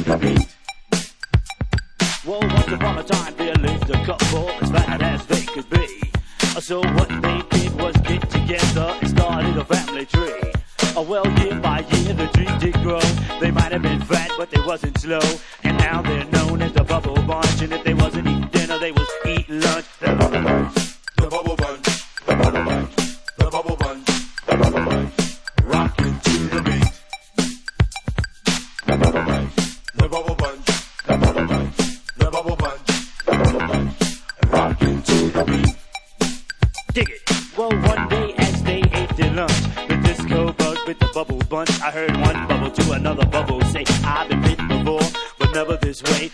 Well, once upon a time there lived a couple as bad as they could be. So what they did was get together and started a family tree. Well, year by year the tree did grow. They might have been fat, but they wasn't slow. And now they're known as the Bubble Bunch. And if they wasn't eating dinner, they was eating lunch. The Bubble Bunch, the Bubble Bunch, the Bubble Bunch, the Bubble Bunch, the Bubble Bunch, rockin' to the beat. The Bubble Bunch, the Bubble Bunch, the Bubble Bunch, the Bubble Bunch, the Bubble Bunch, rockin' to the beat. Dig it. Well, one day as they ate their lunch, the disco bug with the Bubble Bunch, I heard one bubble to another bubble say, I've been bitten before, but never this way.